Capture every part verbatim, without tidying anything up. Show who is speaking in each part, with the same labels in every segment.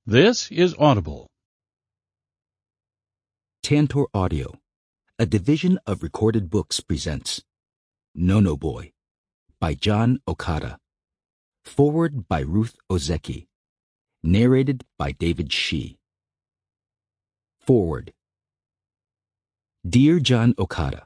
Speaker 1: This is Audible.
Speaker 2: Tantor Audio, a division of Recorded Books, presents Nono Boy by John Okada. Foreword by Ruth Ozeki. Narrated by David Shi. Foreword. Dear John Okada,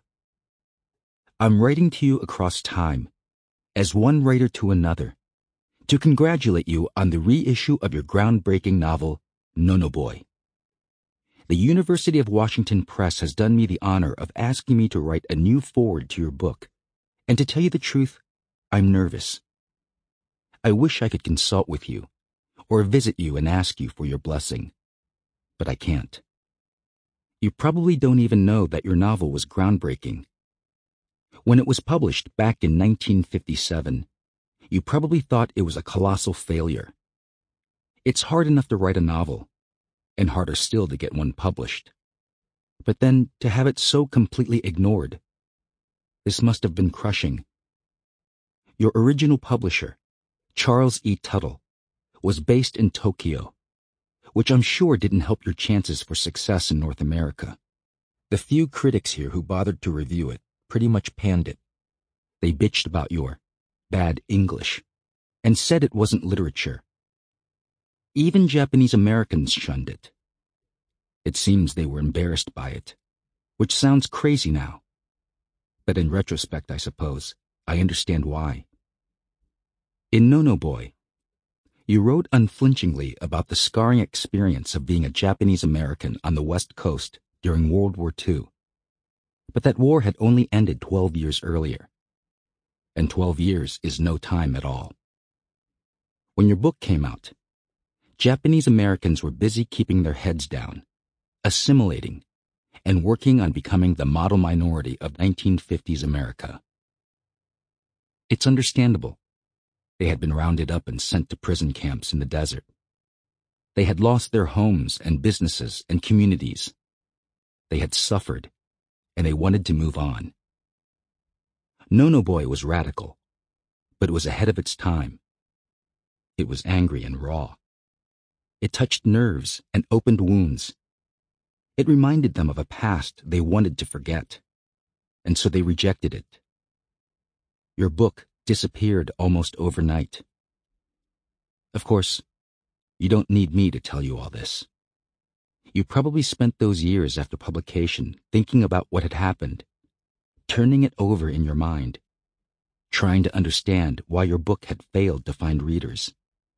Speaker 2: I'm writing to you across time, as one writer to another, to congratulate you on the reissue of your groundbreaking novel, Nono Boy. The University of Washington Press has done me the honor of asking me to write a new foreword to your book, and to tell you the truth, I'm nervous. I wish I could consult with you, or visit you and ask you for your blessing, but I can't. You probably don't even know that your novel was groundbreaking. When it was published back in nineteen fifty-seven, you probably thought it was a colossal failure. It's hard enough to write a novel, and harder still to get one published. But then to have it so completely ignored, this must have been crushing. Your original publisher, Charles E. Tuttle, was based in Tokyo, which I'm sure didn't help your chances for success in North America. The few critics here who bothered to review it pretty much panned it. They bitched about your bad English and said it wasn't literature. Even Japanese Americans shunned it. It seems they were embarrassed by it, which sounds crazy now. But in retrospect, I suppose, I understand why. In Nono Boy, you wrote unflinchingly about the scarring experience of being a Japanese American on the West Coast during World War Two. But that war had only ended twelve years earlier. And twelve years is no time at all. When your book came out, Japanese Americans were busy keeping their heads down, assimilating, and working on becoming the model minority of nineteen fifties America. It's understandable. They had been rounded up and sent to prison camps in the desert. They had lost their homes and businesses and communities. They had suffered, and they wanted to move on. Nono Boy was radical, but it was ahead of its time. It was angry and raw. It touched nerves and opened wounds. It reminded them of a past they wanted to forget, and so they rejected it. Your book disappeared almost overnight. Of course, you don't need me to tell you all this. You probably spent those years after publication thinking about what had happened, turning it over in your mind, trying to understand why your book had failed to find readers.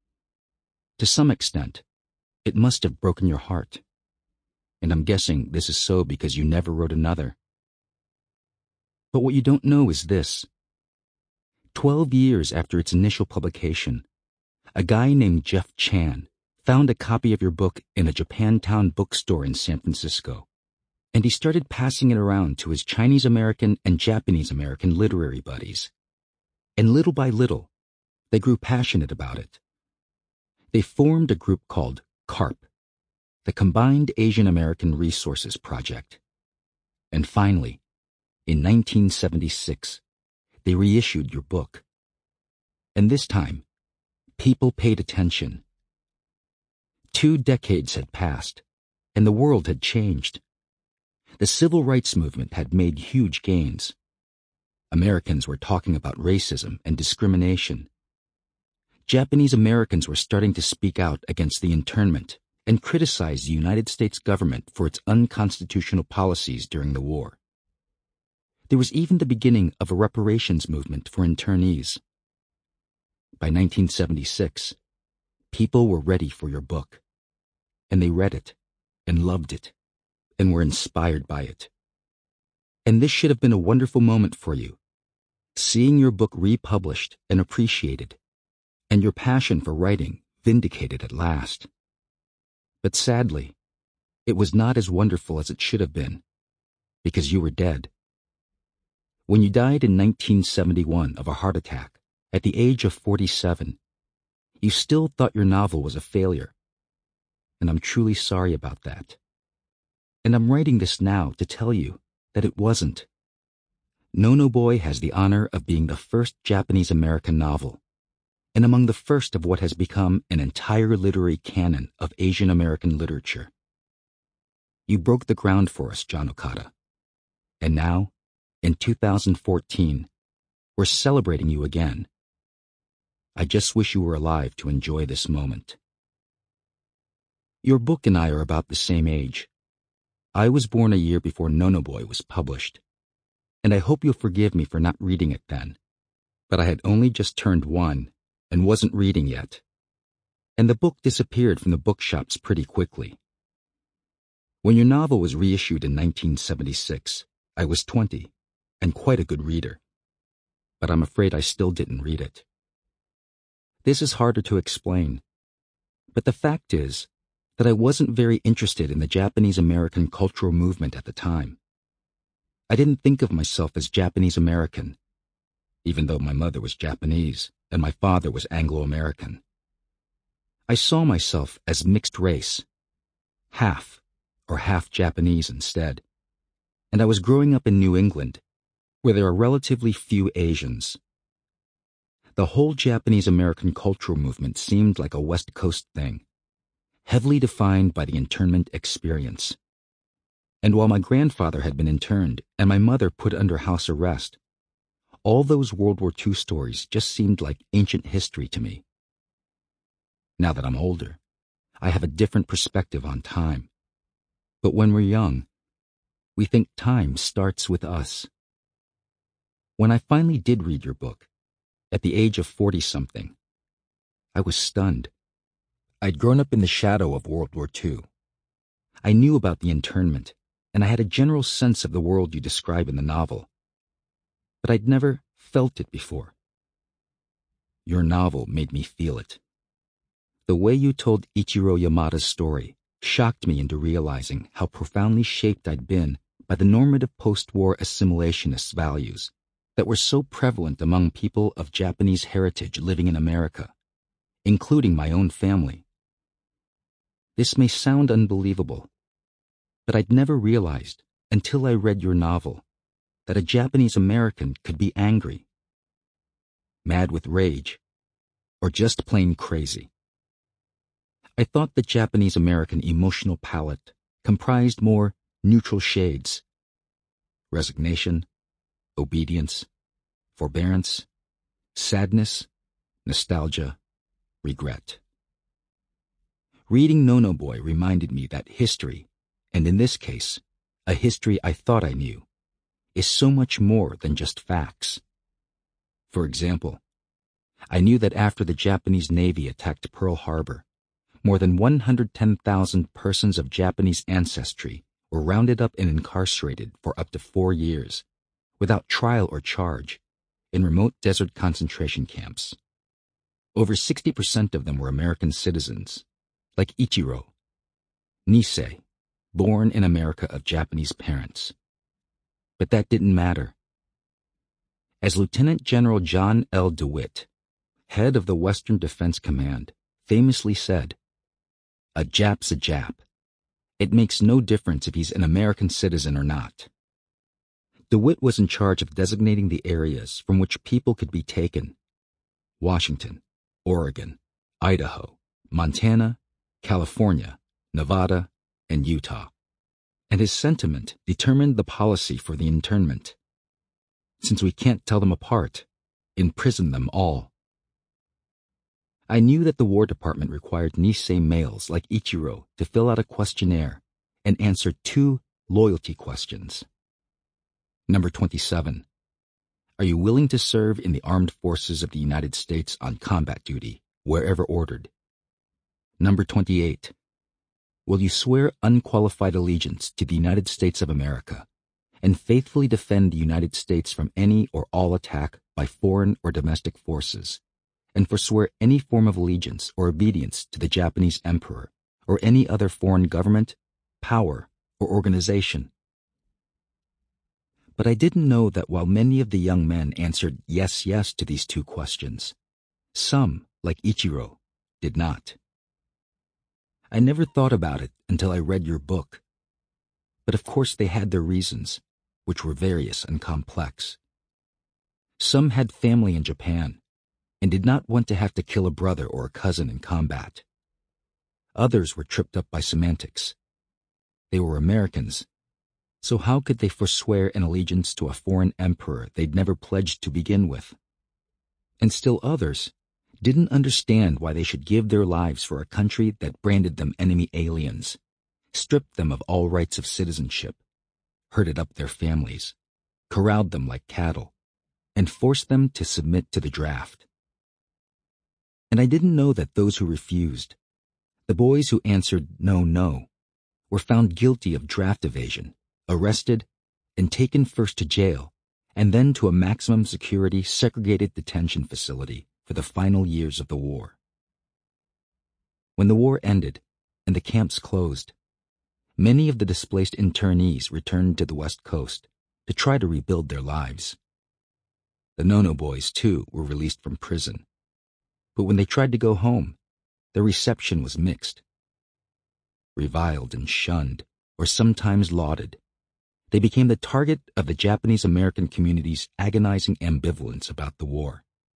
Speaker 2: To some extent, it must have broken your heart, and I'm guessing this is so because you never wrote another. But what you don't know is this. Twelve years after its initial publication, a guy named Jeff Chan found a copy of your book in a Japantown bookstore in San Francisco, and he started passing it around to his Chinese American and Japanese American literary buddies. And little by little, they grew passionate about it. They formed a group called CARP, the Combined Asian American Resources Project. And finally, in nineteen seventy-six, they reissued your book. And this time, people paid attention. Two decades had passed, and the world had changed. The civil rights movement had made huge gains. Americans were talking about racism and discrimination. Japanese Americans were starting to speak out against the internment and criticize the United States government for its unconstitutional policies during the war. There was even the beginning of a reparations movement for internees. By nineteen seventy-six, people were ready for your book, and they read it and loved it and were inspired by it. And this should have been a wonderful moment for you, seeing your book republished and appreciated, and your passion for writing vindicated at last. But sadly, it was not as wonderful as it should have been, because you were dead. When you died in nineteen seventy-one of a heart attack at the age of forty-seven, you still thought your novel was a failure, and I'm truly sorry about that. And I'm writing this now to tell you that it wasn't. Nono Boy has the honor of being the first Japanese American novel, and among the first of what has become an entire literary canon of Asian American literature. You broke the ground for us, John Okada. And now, in two thousand fourteen, we're celebrating you again. I just wish you were alive to enjoy this moment. Your book and I are about the same age. I was born a year before Nonoboy was published, and I hope you'll forgive me for not reading it then, but I had only just turned one and wasn't reading yet, and the book disappeared from the bookshops pretty quickly. When your novel was reissued in nineteen seventy-six, I was twenty, and quite a good reader, but I'm afraid I still didn't read it. This is harder to explain, but the fact is that I wasn't very interested in the Japanese-American cultural movement at the time. I didn't think of myself as Japanese-American, even though my mother was Japanese and my father was Anglo-American. I saw myself as mixed race, half or half Japanese instead, and I was growing up in New England, where there are relatively few Asians. The whole Japanese-American cultural movement seemed like a West Coast thing, heavily defined by the internment experience. And while my grandfather had been interned and my mother put under house arrest, all those World War Two stories just seemed like ancient history to me. Now that I'm older, I have a different perspective on time. But when we're young, we think time starts with us. When I finally did read your book, at the age of forty-something, I was stunned. I'd grown up in the shadow of World War Two. I knew about the internment, and I had a general sense of the world you describe in the novel. But I'd never felt it before. Your novel made me feel it. The way you told Ichiro Yamada's story shocked me into realizing how profoundly shaped I'd been by the normative post-war assimilationist values that were so prevalent among people of Japanese heritage living in America, including my own family. This may sound unbelievable, but I'd never realized until I read your novel that a Japanese American could be angry, mad with rage, or just plain crazy. I thought the Japanese American emotional palette comprised more neutral shades: resignation, obedience, forbearance, sadness, nostalgia, regret. Reading Nonoboy reminded me that history, and in this case, a history I thought I knew, is so much more than just facts. For example, I knew that after the Japanese Navy attacked Pearl Harbor, more than one hundred ten thousand persons of Japanese ancestry were rounded up and incarcerated for up to four years, without trial or charge, in remote desert concentration camps. Over sixty percent of them were American citizens, like Ichiro, Nisei, born in America of Japanese parents. But that didn't matter. As Lieutenant General John L. DeWitt, head of the Western Defense Command, famously said, "A Jap's a Jap. It makes no difference if he's an American citizen or not." DeWitt was in charge of designating the areas from which people could be taken: Washington, Oregon, Idaho, Montana, California, Nevada, and Utah. And his sentiment determined the policy for the internment. Since we can't tell them apart, imprison them all. I knew that the War Department required Nisei males like Ichiro to fill out a questionnaire and answer two loyalty questions. Number twenty-seven. Are you willing to serve in the armed forces of the United States on combat duty, wherever ordered? Number twenty-eight. Will you swear unqualified allegiance to the United States of America and faithfully defend the United States from any or all attack by foreign or domestic forces, and forswear any form of allegiance or obedience to the Japanese Emperor or any other foreign government, power, or organization? But I didn't know that while many of the young men answered yes, yes to these two questions, some, like Ichiro, did not. I never thought about it until I read your book. But of course they had their reasons, which were various and complex. Some had family in Japan, and did not want to have to kill a brother or a cousin in combat. Others were tripped up by semantics. They were Americans, so how could they forswear an allegiance to a foreign emperor they'd never pledged to begin with? And still others didn't understand why they should give their lives for a country that branded them enemy aliens, stripped them of all rights of citizenship, herded up their families, corralled them like cattle, and forced them to submit to the draft. And I didn't know that those who refused, the boys who answered no, no, were found guilty of draft evasion, arrested, and taken first to jail, and then to a maximum security segregated detention facility for the final years of the war. When the war ended and the camps closed, many of the displaced internees returned to the West Coast to try to rebuild their lives. The No-No boys, too, were released from prison. But when they tried to go home, their reception was mixed. Reviled and shunned, or sometimes lauded, they became the target of the Japanese American community's agonizing ambivalence about the war.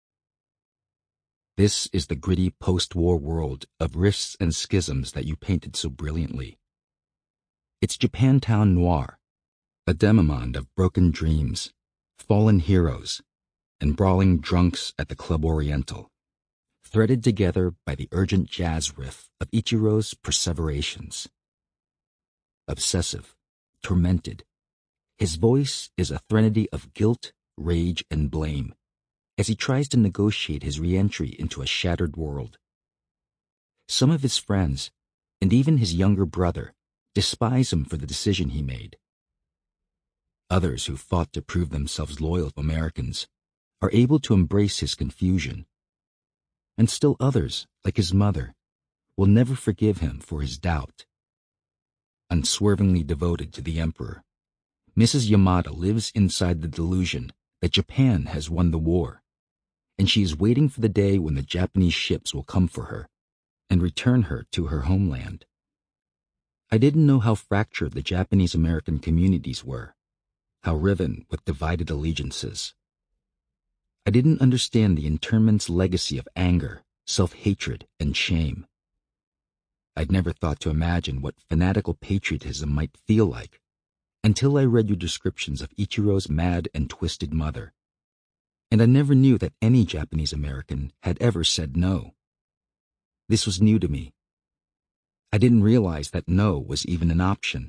Speaker 2: This is the gritty post-war world of rifts and schisms that you painted so brilliantly. It's Japantown noir, a demimonde of broken dreams, fallen heroes, and brawling drunks at the Club Oriental, threaded together by the urgent jazz riff of Ichiro's perseverations. Obsessive, tormented, his voice is a threnody of guilt, rage, and blame as he tries to negotiate his re-entry into a shattered world. Some of his friends, and even his younger brother, despise him for the decision he made. Others who fought to prove themselves loyal Americans are able to embrace his confusion. And still others, like his mother, will never forgive him for his doubt. Unswervingly devoted to the emperor, Missus Yamada lives inside the delusion that Japan has won the war, and she is waiting for the day when the Japanese ships will come for her and return her to her homeland. I didn't know how fractured the Japanese-American communities were, how riven with divided allegiances. I didn't understand the internment's legacy of anger, self-hatred, and shame. I'd never thought to imagine what fanatical patriotism might feel like until I read your descriptions of Ichiro's mad and twisted mother. And I never knew that any Japanese American had ever said no. This was new to me. I didn't realize that no was even an option.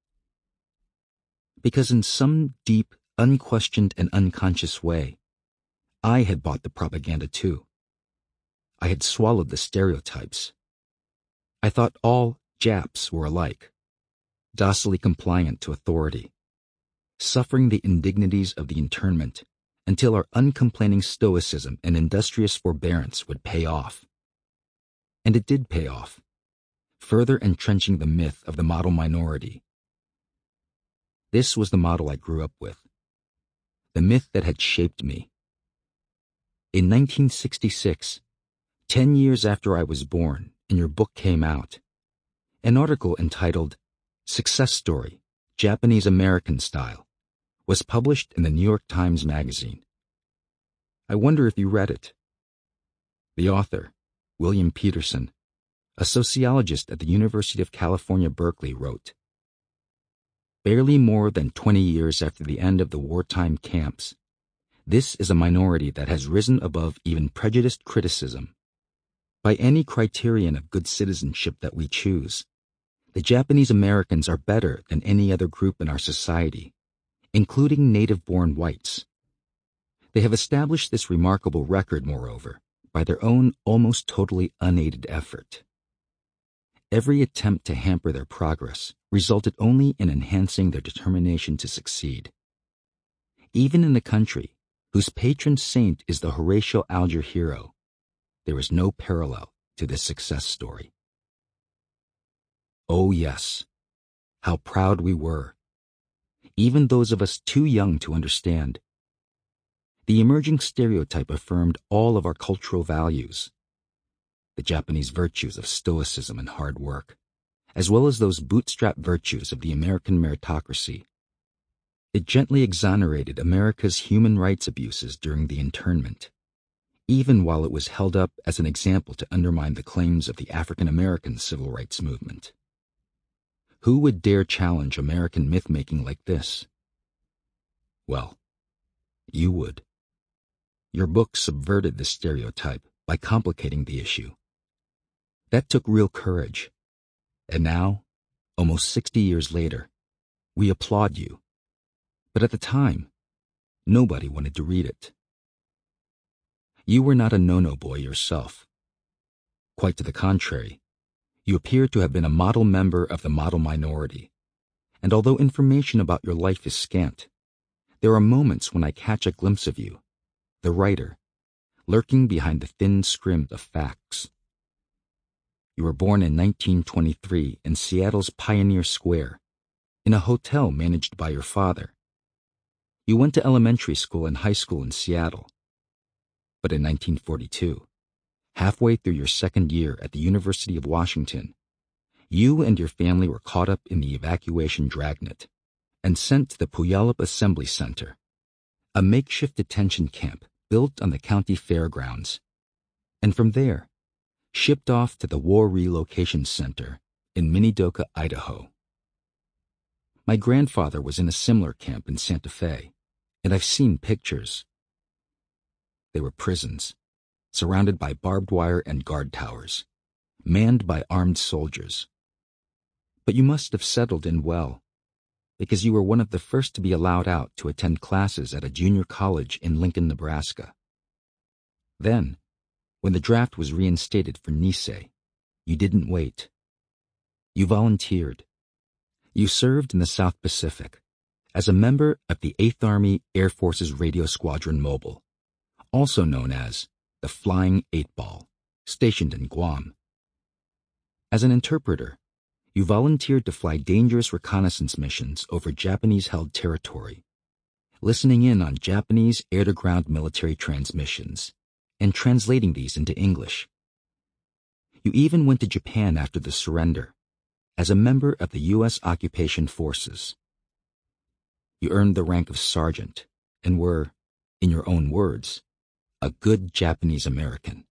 Speaker 2: Because in some deep, unquestioned and unconscious way, I had bought the propaganda too. I had swallowed the stereotypes. I thought all Japs were alike, docilely compliant to authority, suffering the indignities of the internment until our uncomplaining stoicism and industrious forbearance would pay off. And it did pay off, further entrenching the myth of the model minority. This was the model I grew up with, the myth that had shaped me. In nineteen sixty-six, ten years after I was born and your book came out, an article entitled Success Story, Japanese American Style, was published in the New York Times Magazine. I wonder if you read it. The author, William Peterson, a sociologist at the University of California, Berkeley, wrote, "Barely more than twenty years after the end of the wartime camps, this is a minority that has risen above even prejudiced criticism. By any criterion of good citizenship that we choose, the Japanese Americans are better than any other group in our society, including native-born whites. They have established this remarkable record, moreover, by their own almost totally unaided effort. Every attempt to hamper their progress resulted only in enhancing their determination to succeed. Even in a country whose patron saint is the Horatio Alger hero, there is no parallel to this success story." Oh yes, how proud we were, even those of us too young to understand. The emerging stereotype affirmed all of our cultural values, the Japanese virtues of stoicism and hard work, as well as those bootstrap virtues of the American meritocracy. It gently exonerated America's human rights abuses during the internment, even while it was held up as an example to undermine the claims of the African American civil rights movement. Who would dare challenge American myth-making like this? Well, you would. Your book subverted this stereotype by complicating the issue. That took real courage. And now, almost sixty years later, we applaud you. But at the time, nobody wanted to read it. You were not a no-no boy yourself. Quite to the contrary, you appear to have been a model member of the model minority. And although information about your life is scant, there are moments when I catch a glimpse of you, the writer, lurking behind the thin scrim of facts. You were born in nineteen twenty-three in Seattle's Pioneer Square, in a hotel managed by your father. You went to elementary school and high school in Seattle. But in nineteen forty-two, halfway through your second year at the University of Washington, you and your family were caught up in the evacuation dragnet and sent to the Puyallup Assembly Center, a makeshift detention camp built on the county fairgrounds, and from there, shipped off to the War Relocation Center in Minidoka, Idaho. My grandfather was in a similar camp in Santa Fe, and I've seen pictures. They were prisons, surrounded by barbed wire and guard towers, manned by armed soldiers. But you must have settled in well, because you were one of the first to be allowed out to attend classes at a junior college in Lincoln, Nebraska. Then, when the draft was reinstated for Nisei, you didn't wait. You volunteered. You served in the South Pacific as a member of the eighth Army Air Force's Radio Squadron Mobile, also known as the Flying Eight Ball, stationed in Guam. As an interpreter, you volunteered to fly dangerous reconnaissance missions over Japanese-held territory, listening in on Japanese air-to-ground military transmissions and translating these into English. You even went to Japan after the surrender, as a member of the U S occupation forces. You earned the rank of sergeant and were, in your own words, a good Japanese American.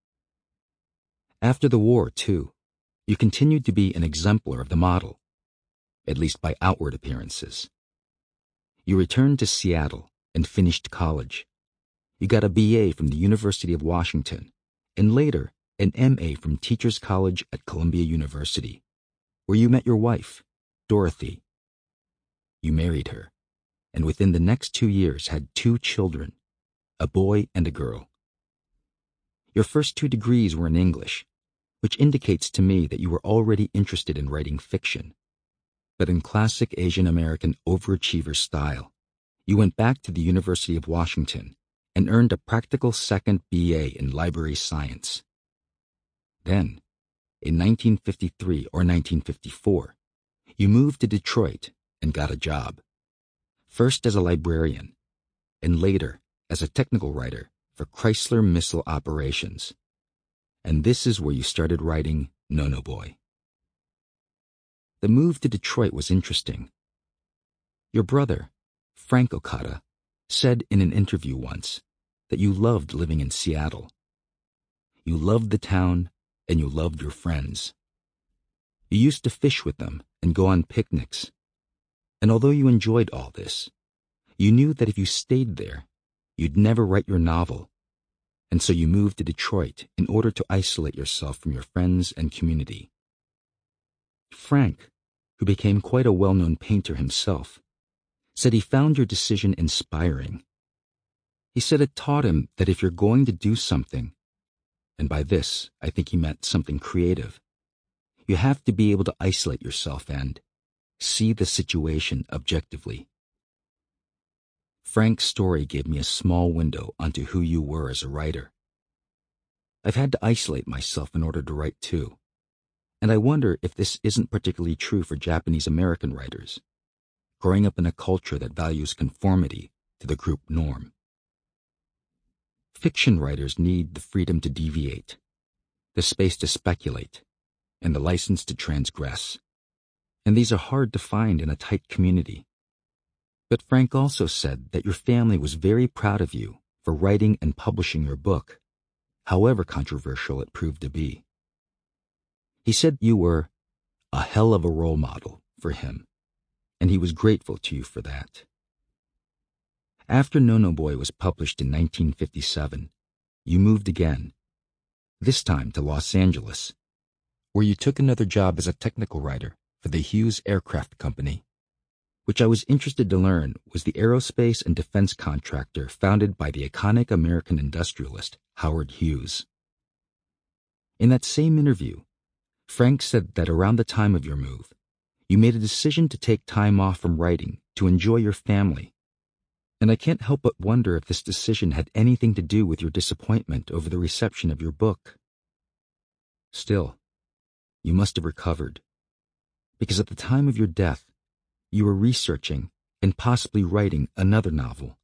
Speaker 2: After the war, too, you continued to be an exemplar of the model, at least by outward appearances. You returned to Seattle and finished college. You got a B A from the University of Washington, and later an M A from Teachers College at Columbia University, where you met your wife, Dorothy. You married her, and within the next two years had two children, a boy and a girl. Your first two degrees were in English, which indicates to me that you were already interested in writing fiction. But in classic Asian American overachiever style, you went back to the University of Washington and earned a practical second B A in library science. Then, in nineteen fifty-three or nineteen fifty-four, you moved to Detroit and got a job, first as a librarian, and later as a technical writer for Chrysler Missile Operations. And this is where you started writing No-No Boy. The move to Detroit was interesting. Your brother, Frank Okada, said in an interview once that you loved living in Seattle. You loved the town and you loved your friends. You used to fish with them and go on picnics. And although you enjoyed all this, you knew that if you stayed there, you'd never write your novel. And so you moved to Detroit in order to isolate yourself from your friends and community. Frank, who became quite a well-known painter himself, said he found your decision inspiring. He said it taught him that if you're going to do something, and by this I think he meant something creative, you have to be able to isolate yourself and see the situation objectively. Frank's story gave me a small window onto who you were as a writer. I've had to isolate myself in order to write too, and I wonder if this isn't particularly true for Japanese American writers, growing up in a culture that values conformity to the group norm. Fiction writers need the freedom to deviate, the space to speculate, and the license to transgress, and these are hard to find in a tight community. But Frank also said that your family was very proud of you for writing and publishing your book, however controversial it proved to be. He said you were a hell of a role model for him, and he was grateful to you for that. After No No Boy was published in nineteen fifty-seven, you moved again, this time to Los Angeles, where you took another job as a technical writer for the Hughes Aircraft Company, which I was interested to learn was the aerospace and defense contractor founded by the iconic American industrialist Howard Hughes. In that same interview, Frank said that around the time of your move, you made a decision to take time off from writing to enjoy your family, and I can't help but wonder if this decision had anything to do with your disappointment over the reception of your book. Still, you must have recovered, because at the time of your death, you were researching and possibly writing another novel.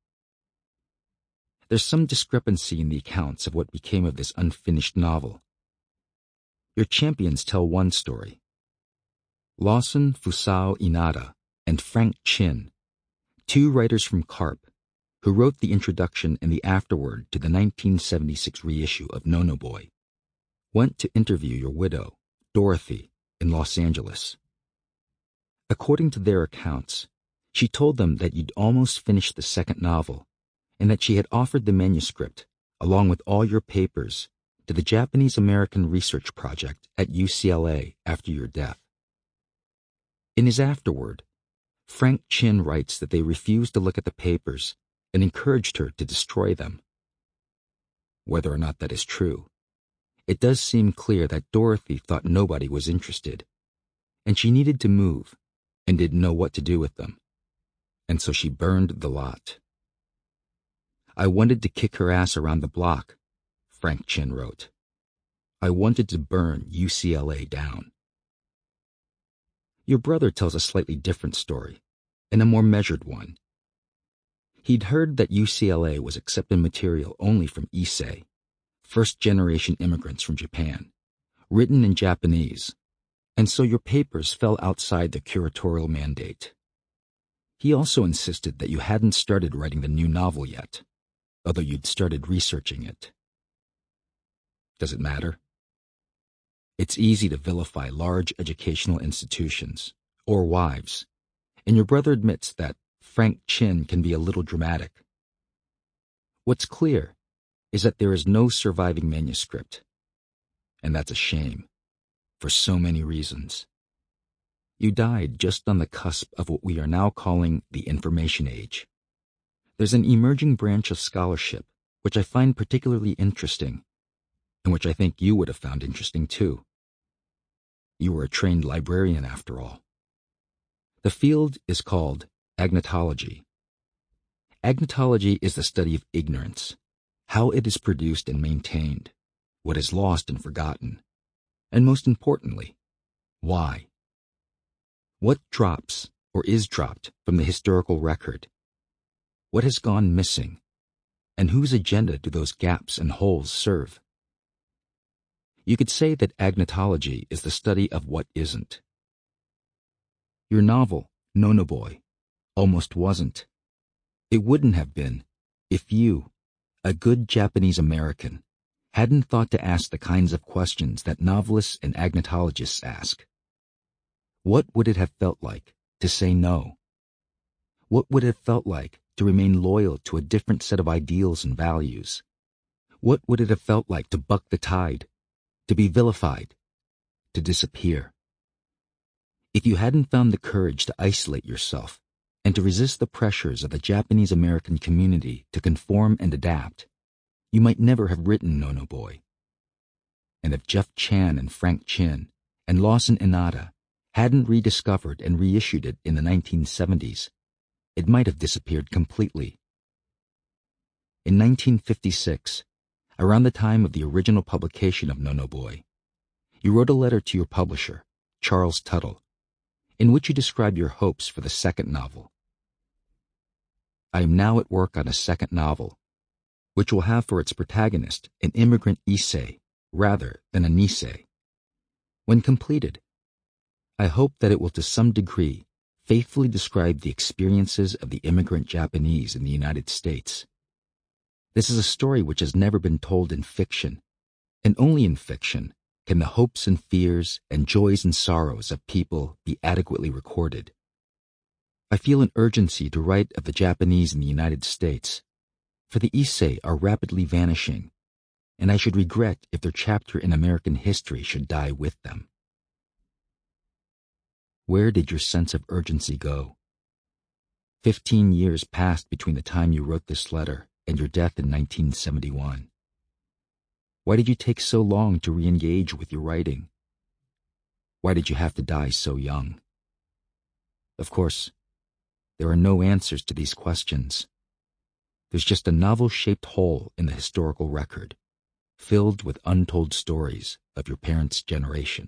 Speaker 2: There's some discrepancy in the accounts of what became of this unfinished novel. Your champions tell one story. Lawson Fusao Inada and Frank Chin, two writers from CARP, who wrote the introduction and the afterword to the nineteen seventy-six reissue of No No Boy, went to interview your widow, Dorothy, in Los Angeles. According to their accounts, she told them that you'd almost finished the second novel and that she had offered the manuscript, along with all your papers, to the Japanese-American Research Project at U C L A after your death. In his afterword, Frank Chin writes that they refused to look at the papers and encouraged her to destroy them. Whether or not that is true, it does seem clear that Dorothy thought nobody was interested, and she needed to move and didn't know what to do with them, and so she burned the lot. I wanted to kick her ass around the block, Frank Chin wrote. I wanted to burn U C L A down. Your brother tells a slightly different story, and a more measured one. He'd heard that U C L A was accepting material only from Issei, first-generation immigrants from Japan, written in Japanese, and so your papers fell outside the curatorial mandate. He also insisted that you hadn't started writing the new novel yet, although you'd started researching it. Does it matter? It's easy to vilify large educational institutions, or wives, and your brother admits that Frank Chin can be a little dramatic. What's clear is that there is no surviving manuscript, and that's a shame, for so many reasons. You died just on the cusp of what we are now calling the information age. There's an emerging branch of scholarship which I find particularly interesting, and which I think you would have found interesting too. You were a trained librarian after all. The field is called agnotology. Agnotology is the study of ignorance, how it is produced and maintained, what is lost and forgotten, and most importantly, why. What drops or is dropped from the historical record? What has gone missing? And whose agenda do those gaps and holes serve? You could say that agnotology is the study of what isn't. Your novel, No No Boy, almost wasn't. It wouldn't have been if you, a good Japanese American, hadn't thought to ask the kinds of questions that novelists and agnotologists ask. What would it have felt like to say no? What would it have felt like to remain loyal to a different set of ideals and values? What would it have felt like to buck the tide, to be vilified, to disappear? If you hadn't found the courage to isolate yourself and to resist the pressures of the Japanese American community to conform and adapt, you might never have written No No Boy. And if Jeff Chan and Frank Chin and Lawson Inada hadn't rediscovered and reissued it in the nineteen seventies, it might have disappeared completely. In nineteen fifty-six, around the time of the original publication of No No Boy, you wrote a letter to your publisher, Charles Tuttle, in which you describe your hopes for the second novel. I am now at work on a second novel, which will have for its protagonist an immigrant Issei rather than a Nisei. When completed, I hope that it will to some degree faithfully describe the experiences of the immigrant Japanese in the United States. This is a story which has never been told in fiction, and only in fiction can the hopes and fears and joys and sorrows of people be adequately recorded. I feel an urgency to write of the Japanese in the United States, for the Issei are rapidly vanishing, and I should regret if their chapter in American history should die with them. Where did your sense of urgency go? Fifteen years passed between the time you wrote this letter and your death in nineteen seventy-one. Why did you take so long to re-engage with your writing? Why did you have to die so young? Of course, there are no answers to these questions. There's just a novel-shaped hole in the historical record, filled with untold stories of your parents' generation.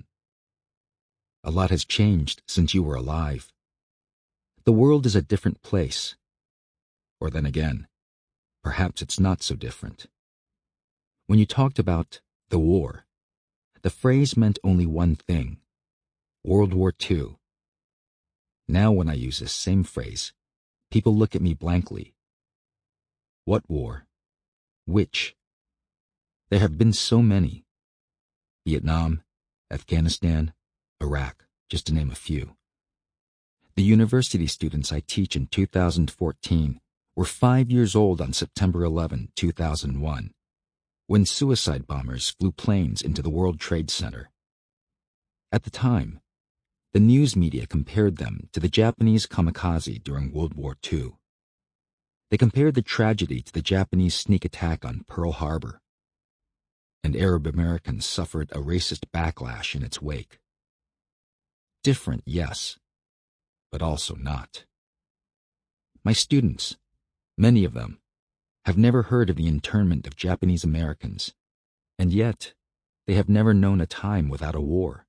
Speaker 2: A lot has changed since you were alive. The world is a different place. Or then again, perhaps it's not so different. When you talked about the war, the phrase meant only one thing: World War Two. Now when I use this same phrase, people look at me blankly. What war? Which? There have been so many. Vietnam, Afghanistan, Iraq, just to name a few. The university students I teach in two thousand fourteen were five years old on September eleventh, two thousand one, when suicide bombers flew planes into the World Trade Center. At the time, the news media compared them to the Japanese kamikaze during World War Two. They compared the tragedy to the Japanese sneak attack on Pearl Harbor. And Arab Americans suffered a racist backlash in its wake. Different, yes, but also not. My students, many of them, have never heard of the internment of Japanese Americans, and yet they have never known a time without a war.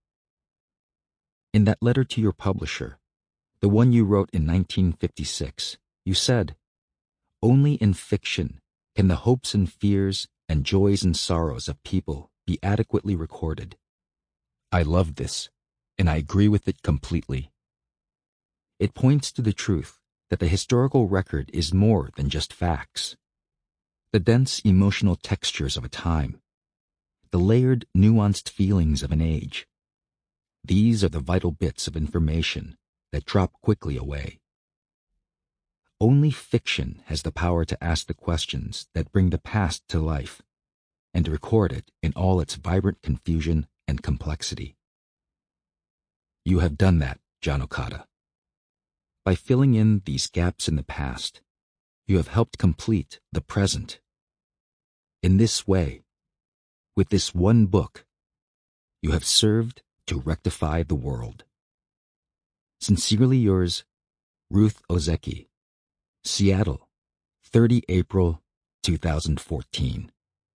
Speaker 2: In that letter to your publisher, the one you wrote in nineteen fifty-six, you said, "Only in fiction can the hopes and fears and joys and sorrows of people be adequately recorded." I love this, and I agree with it completely. It points to the truth that the historical record is more than just facts. The dense emotional textures of a time, the layered, nuanced feelings of an age, these are the vital bits of information that drop quickly away. Only fiction has the power to ask the questions that bring the past to life and to record it in all its vibrant confusion and complexity. You have done that, John Okada. By filling in these gaps in the past, you have helped complete the present. In this way, with this one book, you have served to rectify the world. Sincerely yours, Ruth Ozeki, Seattle, the thirtieth of April, two thousand fourteen.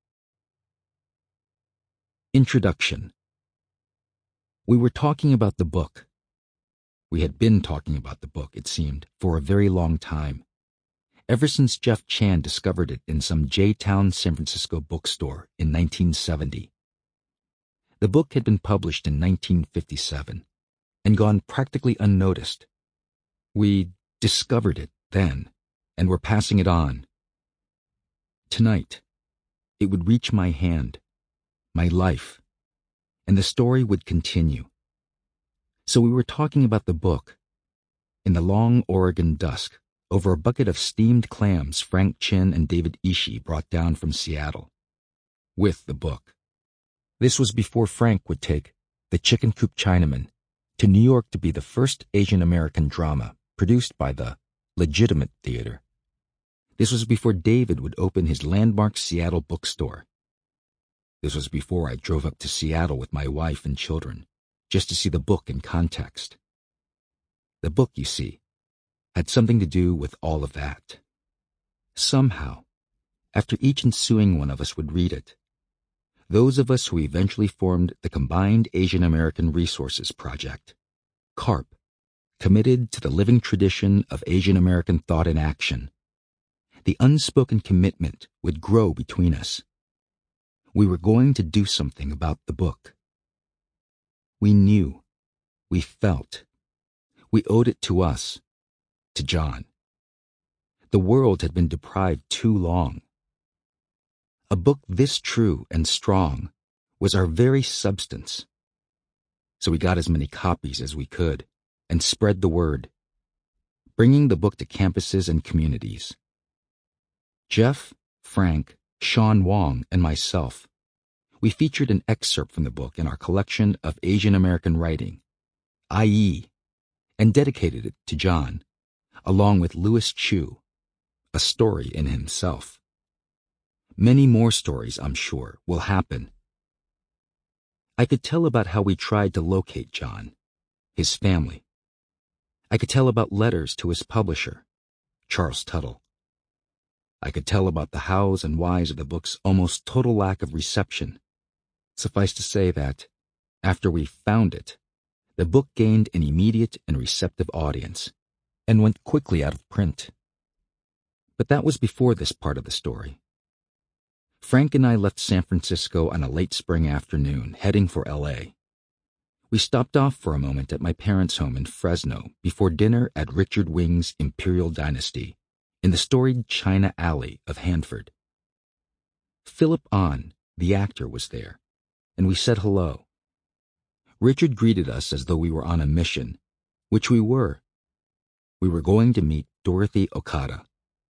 Speaker 2: Introduction. We were talking about the book. We had been talking about the book, it seemed, for a very long time, ever since Jeff Chan discovered it in some J-Town, San Francisco bookstore in nineteen seventy. The book had been published in nineteen fifty-seven and gone practically unnoticed. We discovered it then and were passing it on. Tonight, it would reach my hand, my life, and the story would continue. So we were talking about the book in the long Oregon dusk over a bucket of steamed clams Frank Chin and David Ishii brought down from Seattle, with the book. This was before Frank would take The Chicken Coop Chinaman to New York to be the first Asian American drama produced by the Legitimate Theater. This was before David would open his landmark Seattle bookstore. This was before I drove up to Seattle with my wife and children, just to see the book in context. The book, you see, had something to do with all of that. Somehow, after each ensuing one of us would read it, those of us who eventually formed the Combined Asian American Resources Project, CARP, committed to the living tradition of Asian American thought and action, the unspoken commitment would grow between us. We were going to do something about the book. We knew, we felt, we owed it to us, to John. The world had been deprived too long. A book this true and strong was our very substance. So we got as many copies as we could and spread the word, bringing the book to campuses and communities. Jeff, Frank, Sean Wong, and myself, we featured an excerpt from the book in our collection of Asian American writing, I E, and dedicated it to John, along with Louis Chu, a story in himself. Many more stories, I'm sure, will happen. I could tell about how we tried to locate John, his family. I could tell about letters to his publisher, Charles Tuttle. I could tell about the hows and whys of the book's almost total lack of reception. Suffice to say that, after we found it, the book gained an immediate and receptive audience and went quickly out of print. But that was before this part of the story. Frank and I left San Francisco on a late spring afternoon, heading for L A. We stopped off for a moment at my parents' home in Fresno before dinner at Richard Wing's Imperial Dynasty in the storied China Alley of Hanford. Philip Ahn, the actor, was there, and we said hello. Richard greeted us as though we were on a mission, which we were. We were going to meet Dorothy Okada.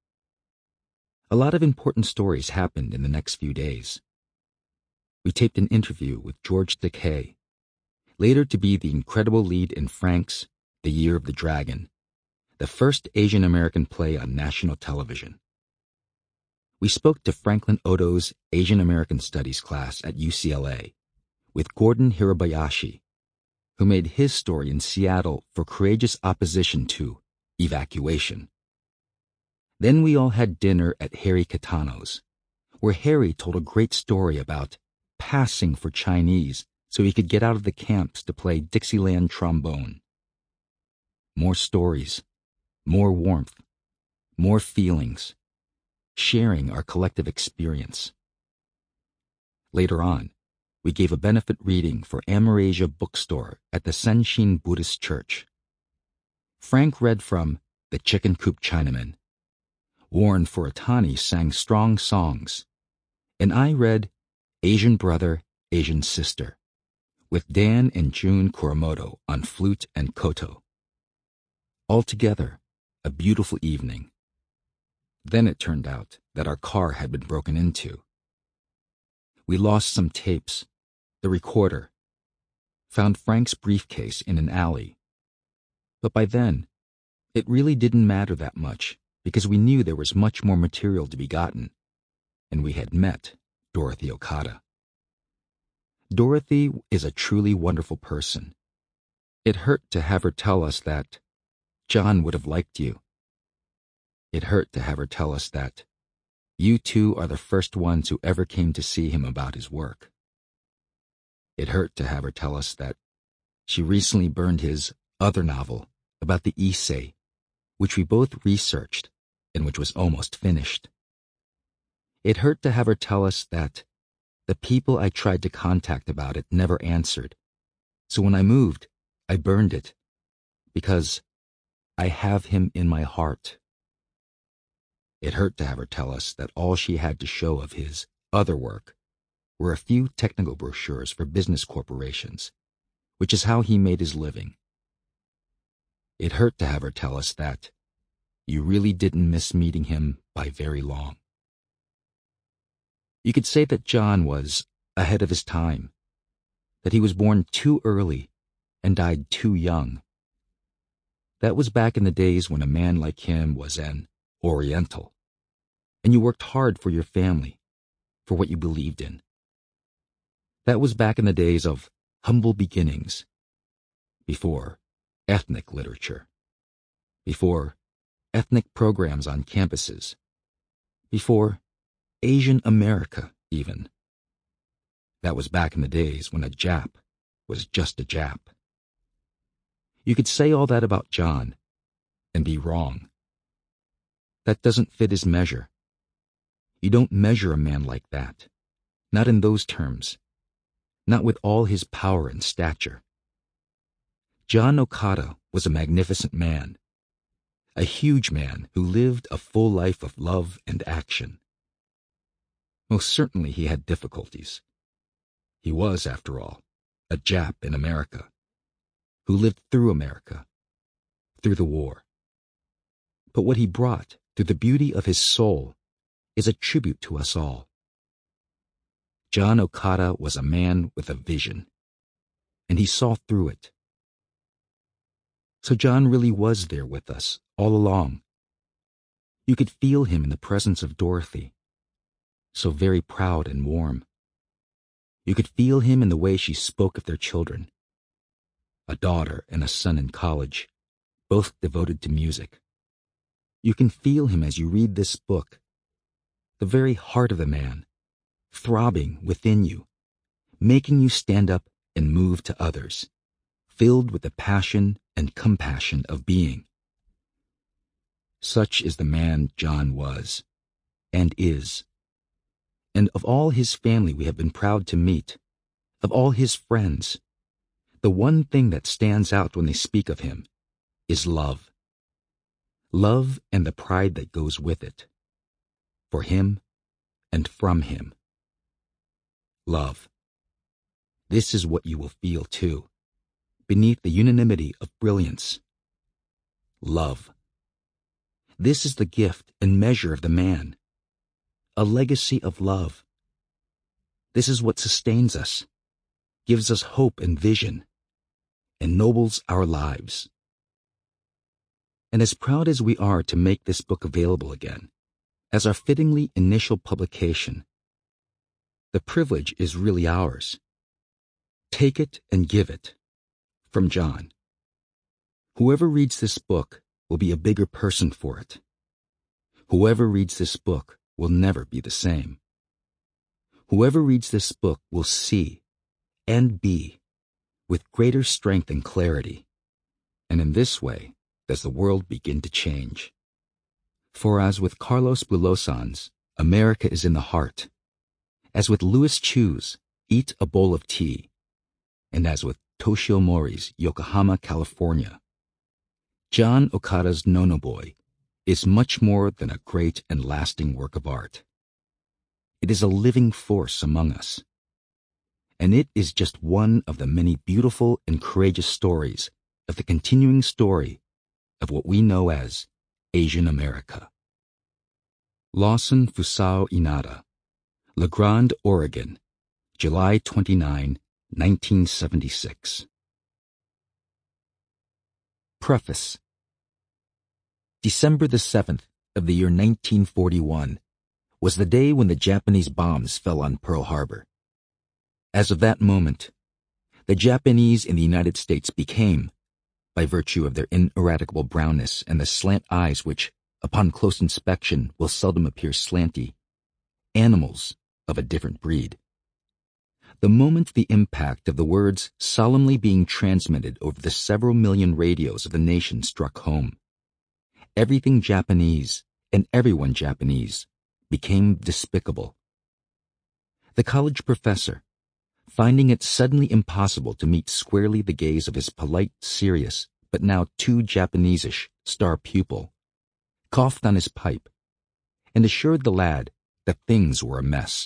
Speaker 2: A lot of important stories happened in the next few days. We taped an interview with George Takei, later to be the incredible lead in Frank's The Year of the Dragon, the first Asian American play on national television. We spoke to Franklin Odo's Asian American Studies class at U C L A with Gordon Hirabayashi, who made his story in Seattle for courageous opposition to evacuation. Then we all had dinner at Harry Catano's, where Harry told a great story about passing for Chinese so he could get out of the camps to play Dixieland trombone. More stories, more warmth, more feelings, sharing our collective experience. Later on, we gave a benefit reading for Amerasia Bookstore at the Senshin Buddhist Church. Frank read from The Chicken Coop Chinaman. Warren Furatani sang strong songs, and I read Asian Brother, Asian Sister, with Dan and June Kuramoto on flute and koto. Altogether, a beautiful evening. Then it turned out that our car had been broken into. We lost some tapes, the recorder, found Frank's briefcase in an alley. But by then, it really didn't matter that much because we knew there was much more material to be gotten, and we had met Dorothy Okada. Dorothy is a truly wonderful person. It hurt to have her tell us that John would have liked you. It hurt to have her tell us that you two are the first ones who ever came to see him about his work. It hurt to have her tell us that she recently burned his other novel about the Issei, which we both researched and which was almost finished. It hurt to have her tell us that the people I tried to contact about it never answered, so when I moved, I burned it, because I have him in my heart. It hurt to have her tell us that all she had to show of his other work were a few technical brochures for business corporations, which is how he made his living. It hurt to have her tell us that you really didn't miss meeting him by very long. You could say that John was ahead of his time, that he was born too early and died too young. That was back in the days when a man like him was an Oriental, and you worked hard for your family, for what you believed in. That was back in the days of humble beginnings, before ethnic literature, before ethnic programs on campuses, before Asian America, even. That was back in the days when a Jap was just a Jap. You could say all that about John and be wrong. That doesn't fit his measure. You don't measure a man like that, not in those terms, not with all his power and stature. John Okada was a magnificent man, a huge man who lived a full life of love and action. Most certainly he had difficulties. He was, after all, a Jap in America, who lived through America, through the war. But what he brought through the beauty of his soul is a tribute to us all. John Okada was a man with a vision, and he saw through it. So John really was there with us all along. You could feel him in the presence of Dorothy, so very proud and warm. You could feel him in the way she spoke of their children, a daughter and a son in college, both devoted to music. You can feel him as you read this book, the very heart of the man, throbbing within you, making you stand up and move to others, filled with the passion and compassion of being. Such is the man John was, and is. And of all his family we have been proud to meet, of all his friends, the one thing that stands out when they speak of him is love. Love and the pride that goes with it. For him and from him. Love. This is what you will feel too, beneath the unanimity of brilliance. Love. This is the gift and measure of the man. A legacy of love. This is what sustains us, gives us hope and vision, ennobles our lives. And as proud as we are to make this book available again, as our fittingly initial publication, the privilege is really ours. Take it and give it. From John. Whoever reads this book will be a bigger person for it. Whoever reads this book will never be the same. Whoever reads this book will see and be with greater strength and clarity, and in this way does the world begin to change. For as with Carlos Bulosan's America is in the Heart, as with Louis Chu's Eat a Bowl of Tea, and as with Toshio Mori's Yokohama, California, John Okada's Nono Boy is much more than a great and lasting work of art. It is a living force among us. And it is just one of the many beautiful and courageous stories of the continuing story of what we know as Asian America. Lawson Fusao Inada, La Grande, Oregon, July twenty-ninth, nineteen seventy-six. Preface. December the seventh of the year nineteen forty-one was the day when the Japanese bombs fell on Pearl Harbor. As of that moment, the Japanese in the United States became, by virtue of their ineradicable brownness and the slant eyes which, upon close inspection, will seldom appear slanty, animals of a different breed. The moment the impact of the words solemnly being transmitted over the several million radios of the nation struck home, everything Japanese and everyone Japanese became despicable. The college professor, finding it suddenly impossible to meet squarely the gaze of his polite, serious, but now too Japanese-ish star pupil, coughed on his pipe and assured the lad that things were a mess.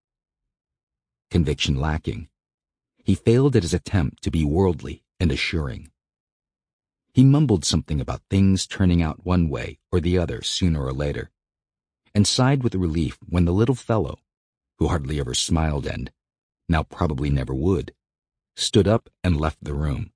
Speaker 2: Conviction lacking, he failed at his attempt to be worldly and assuring. He mumbled something about things turning out one way or the other sooner or later, and sighed with relief when the little fellow, who hardly ever smiled and, now probably never would, stood up and left the room.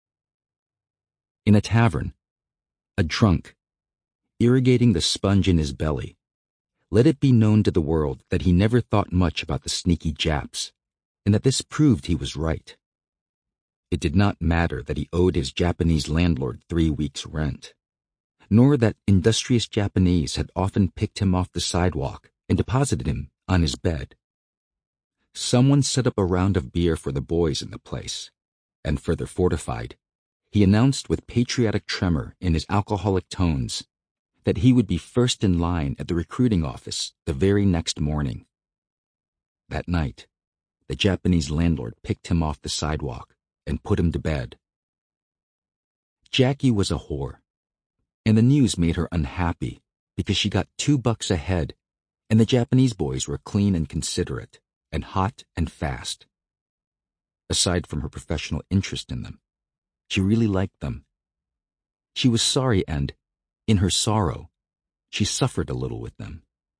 Speaker 2: In a tavern, a drunk, irrigating the sponge in his belly, let it be known to the world that he never thought much about the sneaky Japs, and that this proved he was right. It did not matter that he owed his Japanese landlord three weeks' rent, nor that industrious Japanese had often picked him off the sidewalk and deposited him on his bed. Someone set up a round of beer for the boys in the place, and further fortified, he announced with patriotic tremor in his alcoholic tones that he would be first in line at the recruiting office the very next morning. That night, the Japanese landlord picked him off the sidewalk and put him to bed. Jackie was a whore, and the news made her unhappy because she got two bucks ahead And the Japanese boys were clean and considerate, and hot and fast. Aside from her professional interest in them, she really liked them. She was sorry and, in her sorrow, she suffered a little with them.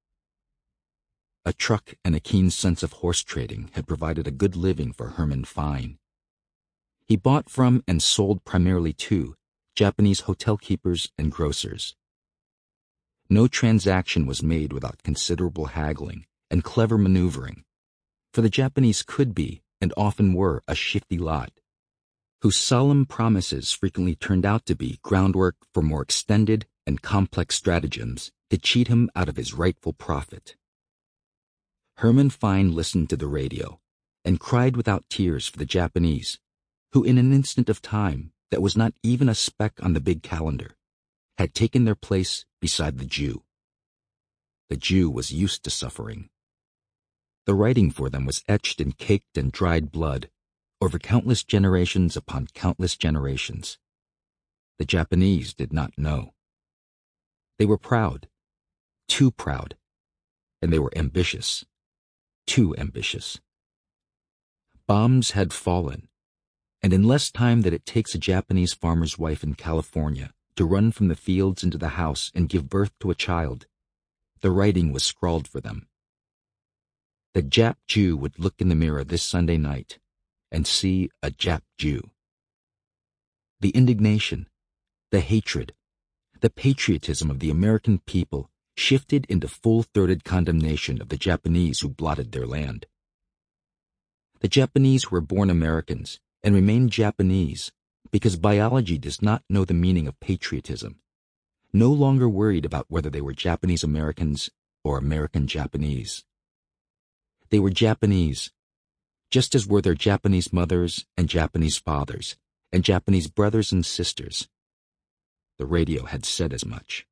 Speaker 2: A truck and a keen sense of horse trading had provided a good living for Herman Fine. He bought from and sold primarily to Japanese hotel keepers and grocers. No transaction was made without considerable haggling and clever maneuvering, for the Japanese could be, and often were, a shifty lot, whose solemn promises frequently turned out to be groundwork for more extended and complex stratagems to cheat him out of his rightful profit. Herman Fine listened to the radio and cried without tears for the Japanese, who in an instant of time that was not even a speck on the big calendar, had taken their place beside the Jew. The Jew was used to suffering. The writing for them was etched in caked and dried blood over countless generations upon countless generations. The Japanese did not know. They were proud, too proud, and they were ambitious. Too ambitious. Bombs had fallen, and in less time than it takes a Japanese farmer's wife in California to run from the fields into the house and give birth to a child, the writing was scrawled for them. The Jap Jew would look in the mirror this Sunday night and see a Jap Jew. The indignation, the hatred, the patriotism of the American people shifted into full-throated condemnation of the Japanese who blotted their land. The Japanese were born Americans and remained Japanese because biology does not know the meaning of patriotism, no longer worried about whether they were Japanese Americans or American Japanese. They were Japanese, just as were their Japanese mothers and Japanese fathers and Japanese brothers and sisters. The radio had said as much.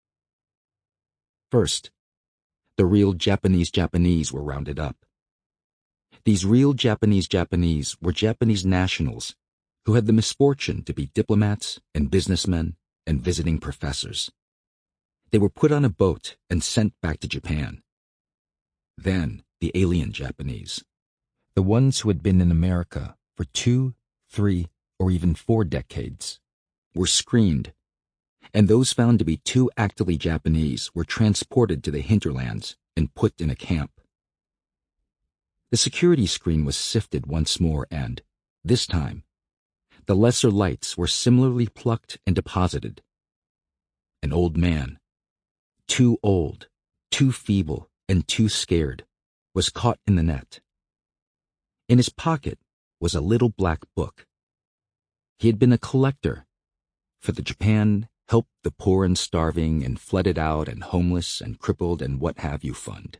Speaker 2: First, the real Japanese Japanese were rounded up. These real Japanese Japanese were Japanese nationals who had the misfortune to be diplomats and businessmen and visiting professors. They were put on a boat and sent back to Japan. Then the alien Japanese, the ones who had been in America for two, three, or even four decades, were screened, and those found to be too actively Japanese were transported to the hinterlands and put in a camp. The security screen was sifted once more and, this time, the lesser lights were similarly plucked and deposited. An old man, too old, too feeble, and too scared, was caught in the net. In his pocket was a little black book. He had been a collector for the Japan Help the Poor and Starving and Flooded Out and Homeless and Crippled and What Have You Fund.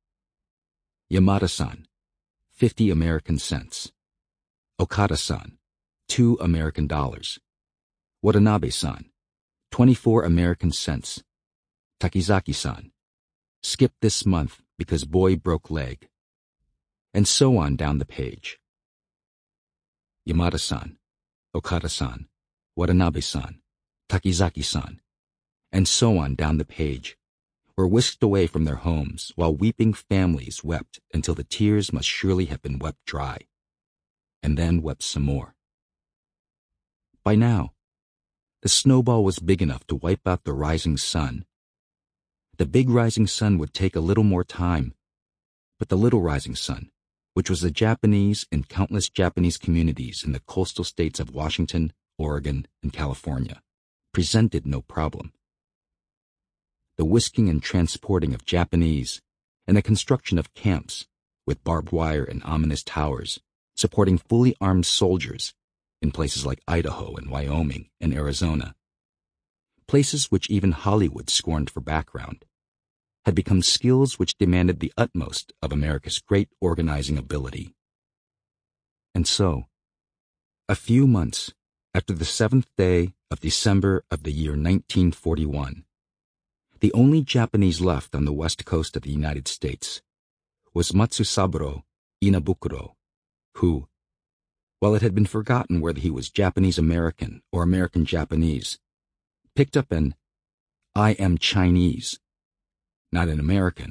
Speaker 2: Yamada-san, fifty American cents. Okada-san, two American dollars. Watanabe-san, twenty-four American cents. Takizaki-san, skip this month because boy broke leg. And so on down the page. Yamada-san, Okada-san, Watanabe-san, Takizaki-san, and so on down the page, were whisked away from their homes while weeping families wept until the tears must surely have been wept dry, and then wept some more. By now, the snowball was big enough to wipe out the rising sun. The big rising sun would take a little more time, but the little rising sun, which was the Japanese and countless Japanese communities in the coastal states of Washington, Oregon, and California, presented no problem. The whisking and transporting of Japanese and the construction of camps with barbed wire and ominous towers supporting fully armed soldiers in places like Idaho and Wyoming and Arizona, places which even Hollywood scorned for background, had become skills which demanded the utmost of America's great organizing ability. And so, a few months after the seventh day of December of the year nineteen forty-one, the only Japanese left on the west coast of the United States was Matsusaburo Inabukuro, who, while it had been forgotten whether he was Japanese-American or American-Japanese, picked up an I am Chinese, not an American,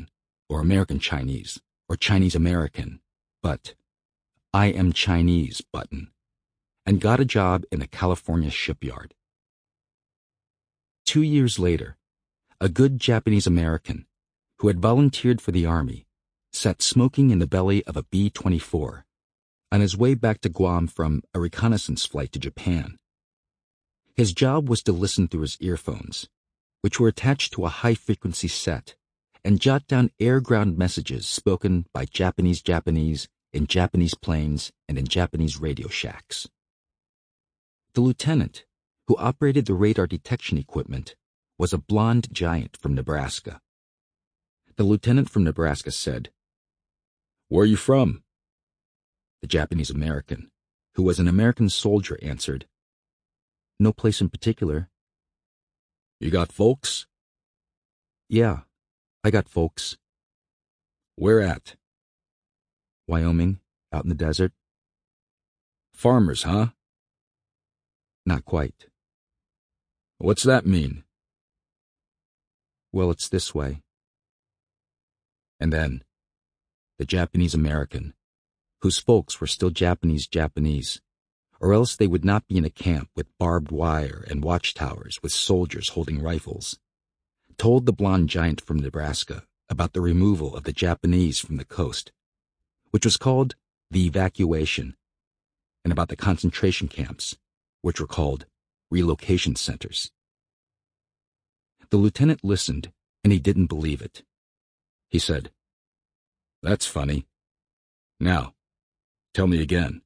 Speaker 2: or American Chinese, or Chinese American, but I am Chinese button, and got a job in a California shipyard. Two years later, a good Japanese American who had volunteered for the Army sat smoking in the belly of a B twenty-four on his way back to Guam from a reconnaissance flight to Japan. His job was to listen through his earphones, which were attached to a high-frequency set, and jot down air-ground messages spoken by Japanese Japanese in Japanese planes and in Japanese radio shacks. The lieutenant, who operated the radar detection equipment, was a blonde giant from Nebraska. The lieutenant from Nebraska said, "Where are you from?" The Japanese American, who was an American soldier, answered, "No place in particular." "You got folks?" "Yeah, I got folks." "Where at?" "Wyoming, out in the desert." "Farmers, huh?" "Not quite." "What's that mean?" "Well, it's this way." And then, the Japanese American, whose folks were still Japanese Japanese, or else they would not be in a camp with barbed wire and watchtowers with soldiers holding rifles, told the blonde giant from Nebraska about the removal of the Japanese from the coast, which was called the evacuation, and about the concentration camps, which were called relocation centers. The lieutenant listened, and he didn't believe it. He said, "That's funny. Now, tell me again."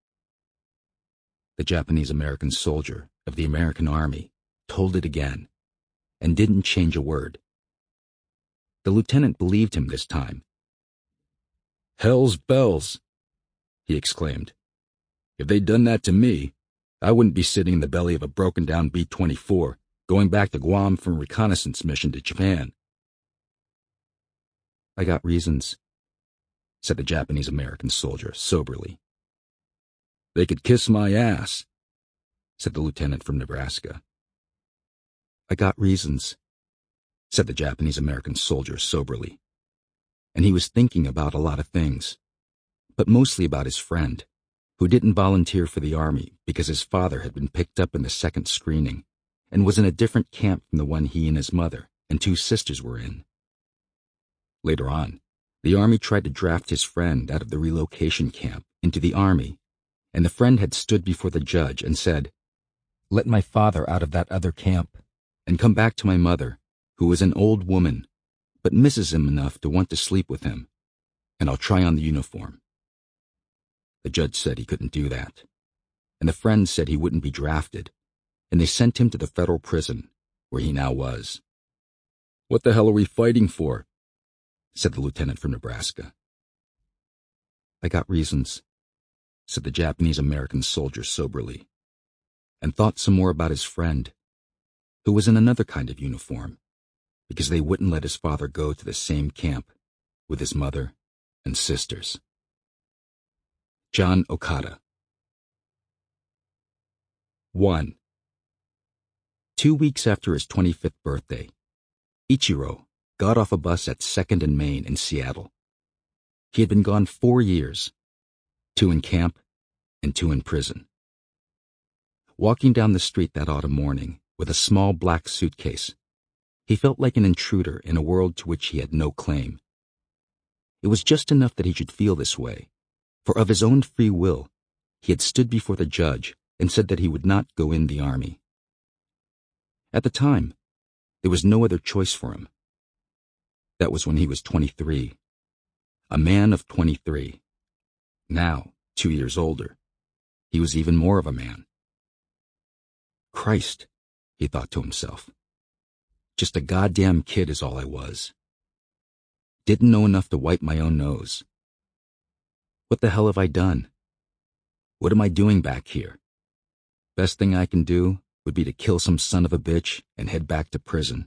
Speaker 2: The Japanese American soldier of the American Army told it again, and didn't change a word. The lieutenant believed him this time. "Hell's bells," he exclaimed. "If they'd done that to me, I wouldn't be sitting in the belly of a broken-down B twenty-four, going back to Guam from a reconnaissance mission to Japan." "I got reasons," said the Japanese American soldier soberly. "They could kiss my ass," said the lieutenant from Nebraska. "I got reasons," said the Japanese American soldier soberly. And he was thinking about a lot of things, but mostly about his friend, who didn't volunteer for the Army because his father had been picked up in the second screening and was in a different camp from the one he and his mother and two sisters were in. Later on, the Army tried to draft his friend out of the relocation camp into the Army, and the friend had stood before the judge and said, "Let my father out of that other camp and come back to my mother, who is an old woman, but misses him enough to want to sleep with him, and I'll try on the uniform." The judge said he couldn't do that, and the friend said he wouldn't be drafted, and they sent him to the federal prison, where he now was. "What the hell are we fighting for?" said the lieutenant from Nebraska. "I got reasons," said the Japanese American soldier soberly, and thought some more about his friend, who was in another kind of uniform, because they wouldn't let his father go to the same camp with his mother and sisters. John Okada. one. Two weeks after his twenty-fifth birthday, Ichiro got off a bus at second and Main in Seattle. He had been gone four years, two in camp and two in prison. Walking down the street that autumn morning with a small black suitcase, he felt like an intruder in a world to which he had no claim. It was just enough that he should feel this way, for of his own free will, he had stood before the judge and said that he would not go in the Army. At the time, there was no other choice for him. That was when he was twenty-three. A man of twenty-three. Now, two years older, he was even more of a man. Christ, he thought to himself. Just a goddamn kid is all I was. Didn't know enough to wipe my own nose. What the hell have I done? What am I doing back here? Best thing I can do would be to kill some son of a bitch and head back to prison.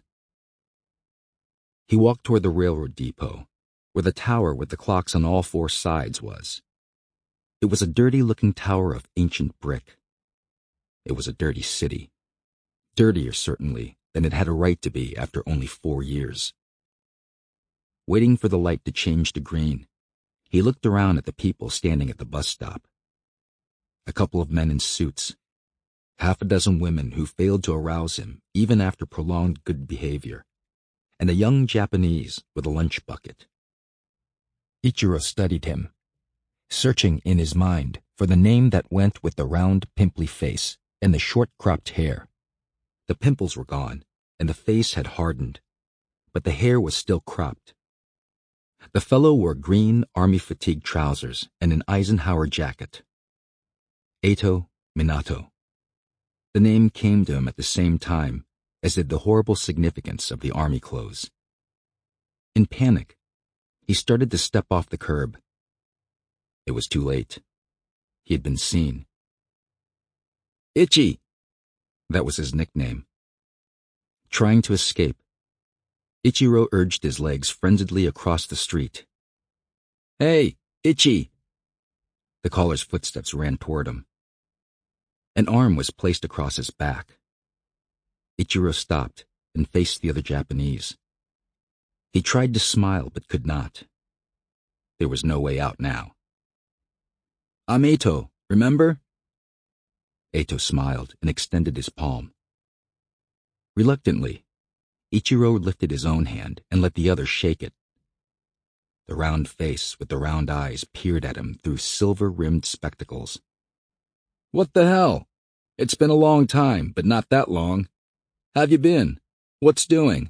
Speaker 2: He walked toward the railroad depot, where the tower with the clocks on all four sides was. It was a dirty-looking tower of ancient brick. It was a dirty city. Dirtier, certainly, than it had a right to be after only four years. Waiting for the light to change to green, he looked around at the people standing at the bus stop. A couple of men in suits, half a dozen women who failed to arouse him even after prolonged good behavior, and a young Japanese with a lunch bucket. Ichiro studied him, searching in his mind for the name that went with the round, pimply face and the short-cropped hair. The pimples were gone, and the face had hardened, but the hair was still cropped. The fellow wore green army fatigue trousers and an Eisenhower jacket. Eito Minato. The name came to him at the same time as did the horrible significance of the army clothes. In panic, he started to step off the curb. It was too late. He had been seen. Ichi! That was his nickname. Trying to escape, Ichiro urged his legs frenziedly across the street. Hey, Ichi! The caller's footsteps ran toward him. An arm was placed across his back. Ichiro stopped and faced the other Japanese. He tried to smile but could not. There was no way out now. I'm Eito, remember? Eito smiled and extended his palm. Reluctantly, Ichiro lifted his own hand and let the other shake it. The round face with the round eyes peered at him through silver-rimmed spectacles. What the hell? It's been a long time, but not that long. Have you been? What's doing?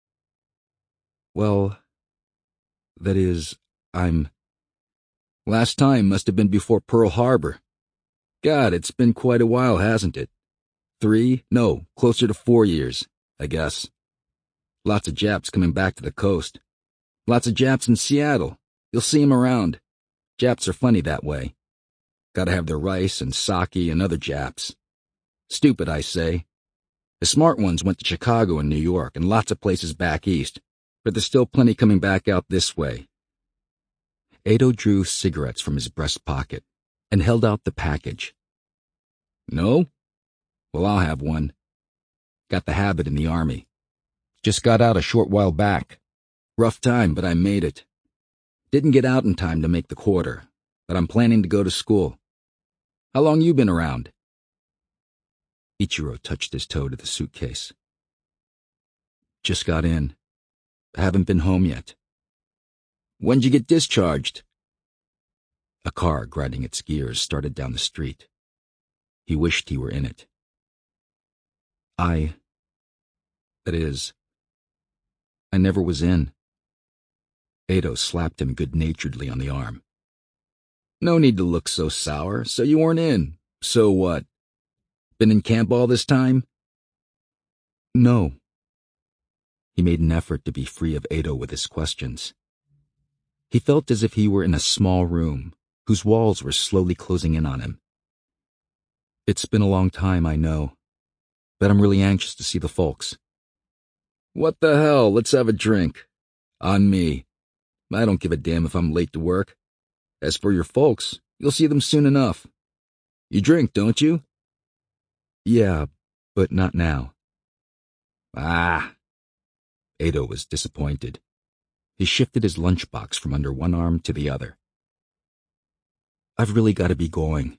Speaker 2: Well, that is, I'm... Last time must have been before Pearl Harbor. God, it's been quite a while, hasn't it? Three? No, closer to four years, I guess. Lots of Japs coming back to the coast. Lots of Japs in Seattle. You'll see 'em around. Japs are funny that way. Gotta have their rice and sake and other Japs. Stupid, I say. The smart ones went to Chicago and New York and lots of places back east, but there's still plenty coming back out this way. Eito drew cigarettes from his breast pocket and held out the package. No? Well, I'll have one. Got the habit in the army. Just got out a short while back. Rough time, but I made it. Didn't get out in time to make the quarter, but I'm planning to go to school. How long you been around? Ichiro touched his toe to the suitcase. Just got in. Haven't been home yet. When'd you get discharged? A car grinding its gears started down the street. He wished he were in it. I... That is... I never was in. Eito slapped him good-naturedly on the arm. No need to look so sour, so you weren't in. So what? Been in camp all this time? No. He made an effort to be free of Eito with his questions. He felt as if he were in a small room, whose walls were slowly closing in on him. It's been a long time, I know, but I'm really anxious to see the folks. What the hell? Let's have a drink. On me. I don't give a damn if I'm late to work. As for your folks, you'll see them soon enough. You drink, don't you? Yeah, but not now. Ah. Eito was disappointed. He shifted his lunchbox from under one arm to the other. I've really got to be going.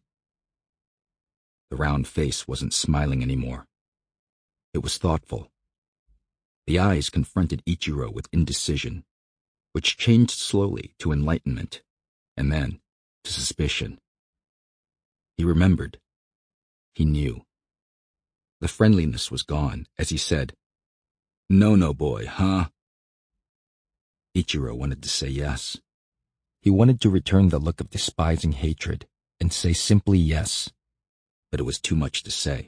Speaker 2: The round face wasn't smiling anymore. It was thoughtful. The eyes confronted Ichiro with indecision, which changed slowly to enlightenment, and then to suspicion. He remembered. He knew. The friendliness was gone as he said, No-no boy, huh? Ichiro wanted to say yes. He wanted to return the look of despising hatred and say simply yes, but it was too much to say.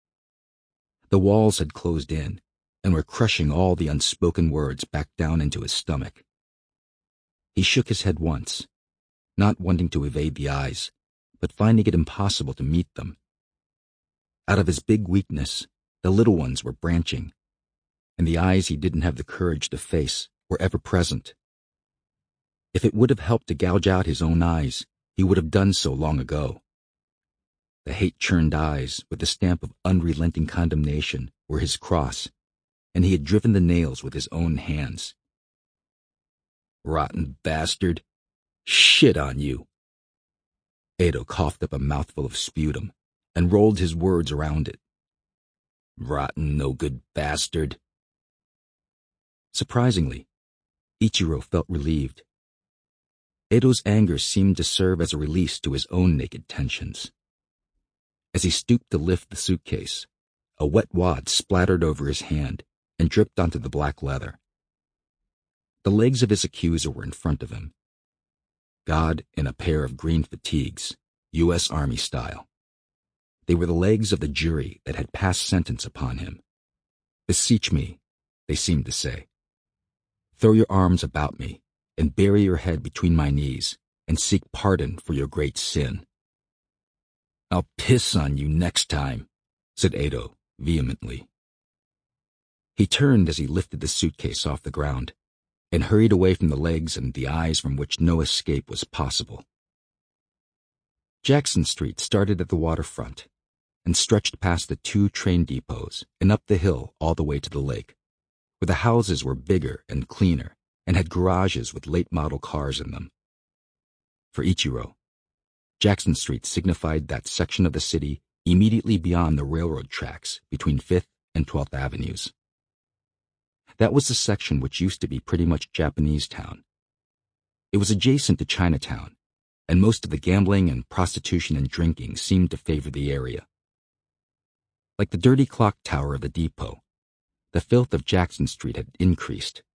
Speaker 2: The walls had closed in and were crushing all the unspoken words back down into his stomach. He shook his head once, not wanting to evade the eyes, but finding it impossible to meet them. Out of his big weakness, the little ones were branching, and the eyes he didn't have the courage to face were ever present. If it would have helped to gouge out his own eyes, he would have done so long ago. The hate-churned eyes, with the stamp of unrelenting condemnation, were his cross, and he had driven the nails with his own hands. Rotten bastard. Shit on you. Edo coughed up a mouthful of sputum and rolled his words around it. Rotten, no-good bastard. Surprisingly, Ichiro felt relieved. Edo's anger seemed to serve as a release to his own naked tensions. As he stooped to lift the suitcase, a wet wad splattered over his hand and dripped onto the black leather. The legs of his accuser were in front of him. God in a pair of green fatigues, U S Army style. They were the legs of the jury that had passed sentence upon him. Beseech me, they seemed to say. Throw your arms about me and bury your head between my knees and seek pardon for your great sin. I'll piss on you next time, said Edo vehemently. He turned as he lifted the suitcase off the ground and hurried away from the legs and the eyes from which no escape was possible. Jackson Street started at the waterfront and stretched past the two train depots and up the hill all the way to the lake, where the houses were bigger and cleaner and had garages with late-model cars in them. For Ichiro, Jackson Street signified that section of the city immediately beyond the railroad tracks between fifth and twelfth Avenues. That was the section which used to be pretty much Japanese town. It was adjacent to Chinatown, and most of the gambling and prostitution and drinking seemed to favor the area. Like the dirty clock tower of the depot, the filth of Jackson Street had increased.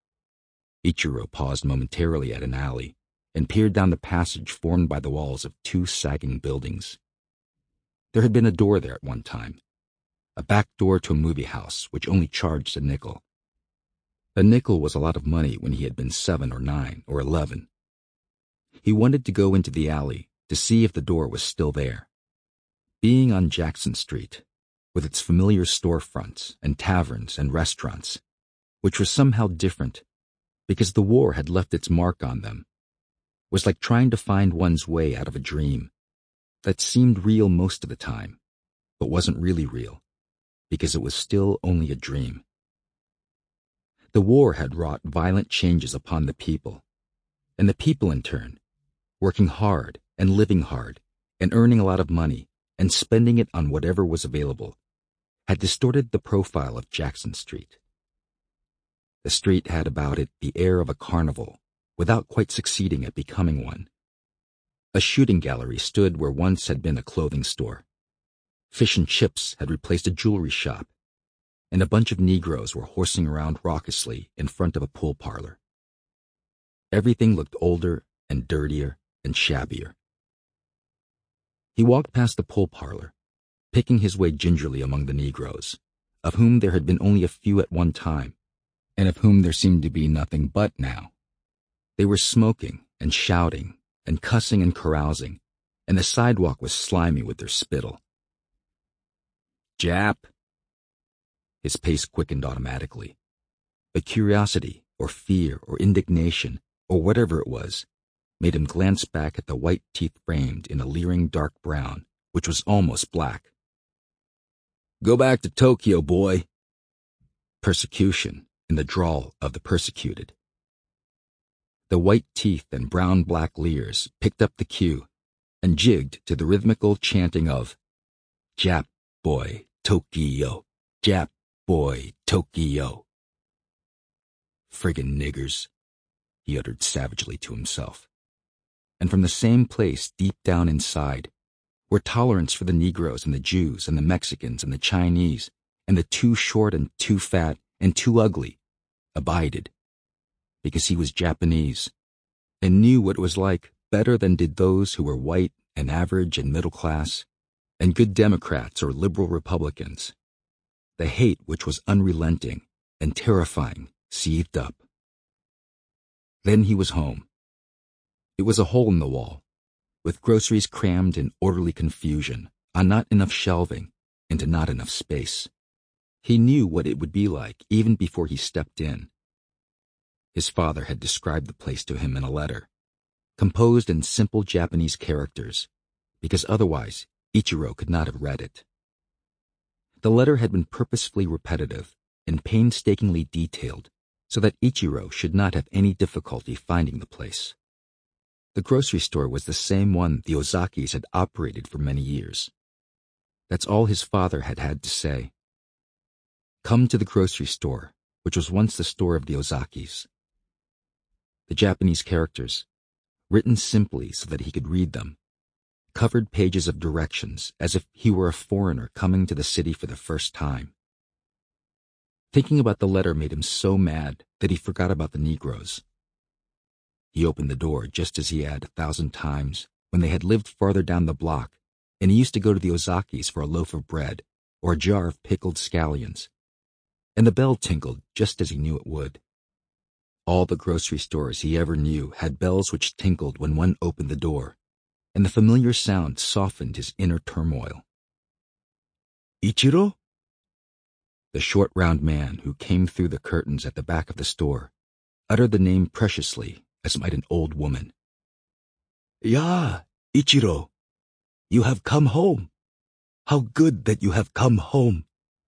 Speaker 2: Ichiro paused momentarily at an alley and peered down the passage formed by the walls of two sagging buildings. There had been a door there at one time, a back door to a movie house which only charged a nickel. A nickel was a lot of money when he had been seven or nine or eleven. He wanted to go into the alley to see if the door was still there. Being on Jackson Street, with its familiar storefronts and taverns and restaurants, which were somehow different because the war had left its mark on them, was like trying to find one's way out of a dream that seemed real most of the time, but wasn't really real because it was still only a dream. The war had wrought violent changes upon the people, and the people in turn, working hard and living hard and earning a lot of money and spending it on whatever was available, had distorted the profile of Jackson Street. The street had about it the air of a carnival without quite succeeding at becoming one. A shooting gallery stood where once had been a clothing store. Fish and chips had replaced a jewelry shop, and a bunch of Negroes were horsing around raucously in front of a pool parlor. Everything looked older and dirtier and shabbier. He walked past the pool parlor, picking his way gingerly among the Negroes, of whom there had been only a few at one time, and of whom there seemed to be nothing but now. They were smoking and shouting and cussing and carousing, and the sidewalk was slimy with their spittle. Jap. His pace quickened automatically, but curiosity or fear or indignation or whatever it was made him glance back at the white teeth framed in a leering dark brown, which was almost black. Go back to Tokyo, boy. Persecution in the drawl of the persecuted. The white teeth and brown-black leers picked up the cue and jigged to the rhythmical chanting of Jap boy Tokyo, Jap boy Tokyo. Friggin' niggers, he uttered savagely to himself. And from the same place deep down inside, where tolerance for the Negroes and the Jews and the Mexicans and the Chinese and the too short and too fat and too ugly abided, because he was Japanese and knew what it was like better than did those who were white and average and middle class and good Democrats or liberal Republicans. The hate which was unrelenting and terrifying seethed up. Then he was home. It was a hole in the wall, with groceries crammed in orderly confusion on not enough shelving into not enough space. He knew what it would be like even before he stepped in. His father had described the place to him in a letter, composed in simple Japanese characters, because otherwise Ichiro could not have read it. The letter had been purposefully repetitive and painstakingly detailed so that Ichiro should not have any difficulty finding the place. The grocery store was the same one the Ozakis had operated for many years. That's all his father had had to say. Come to the grocery store, which was once the store of the Ozakis. The Japanese characters, written simply so that he could read them, covered pages of directions as if he were a foreigner coming to the city for the first time. Thinking about the letter made him so mad that he forgot about the Negroes. He opened the door just as he had a thousand times when they had lived farther down the block, and he used to go to the Ozakis for a loaf of bread or a jar of pickled scallions. And the bell tinkled just as he knew it would. All the grocery stores he ever knew had bells which tinkled when one opened the door, and the familiar sound softened his inner turmoil. Ichiro? The short round man who came through the curtains at the back of the store uttered the name preciously as might an old woman. Ya, Ichiro, you have come home. How good that you have come home.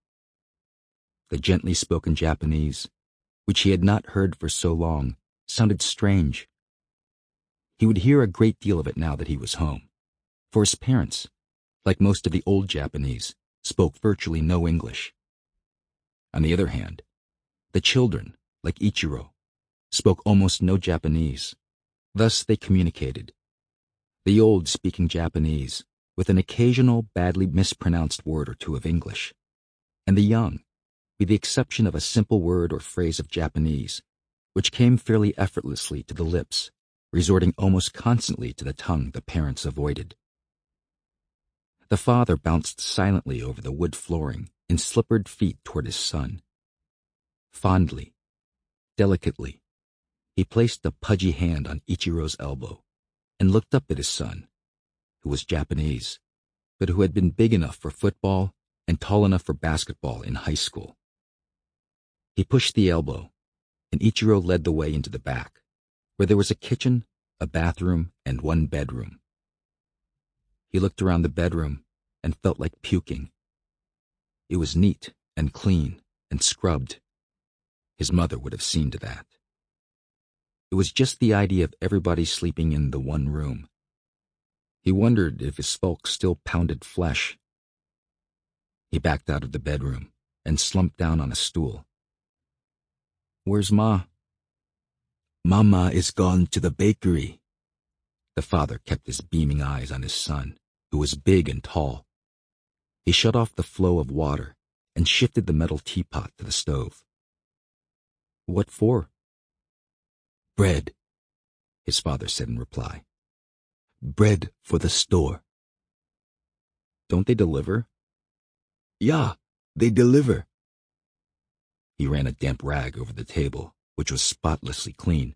Speaker 2: The gently spoken Japanese, which he had not heard for so long, sounded strange. He would hear a great deal of it now that he was home, for his parents, like most of the old Japanese, spoke virtually no English. On the other hand, the children, like Ichiro, spoke almost no Japanese. Thus they communicated, the old speaking Japanese with an occasional badly mispronounced word or two of English, and the young, with the exception of a simple word or phrase of Japanese, which came fairly effortlessly to the lips, resorting almost constantly to the tongue the parents avoided. The father bounced silently over the wood flooring in slippered feet toward his son. Fondly, delicately, he placed a pudgy hand on Ichiro's elbow and looked up at his son, who was Japanese, but who had been big enough for football and tall enough for basketball in high school. He pushed the elbow, and Ichiro led the way into the back, where there was a kitchen, a bathroom, and one bedroom. He looked around the bedroom and felt like puking. It was neat and clean and scrubbed. His mother would have seen to that. It was just the idea of everybody sleeping in the one room. He wondered if his folks still pounded flesh. He backed out of the bedroom and slumped down on a stool. Where's Ma? Mama is gone to the bakery. The father kept his beaming eyes on his son, who was big and tall. He shut off the flow of water and shifted the metal teapot to the stove. What for? Bread, his father said in reply. Bread for the store. Don't they deliver? Yeah, they deliver. He ran a damp rag over the table, which was spotlessly clean.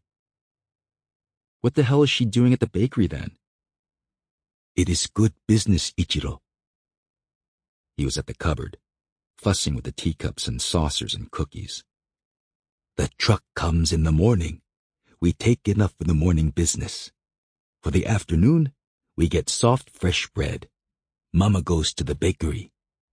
Speaker 2: What the hell is she doing at the bakery then? It is good business, Ichiro. He was at the cupboard, fussing with the teacups and saucers and cookies. The truck comes in the morning. We take enough for the morning business. For the afternoon, we get soft, fresh bread. Mama goes to the bakery.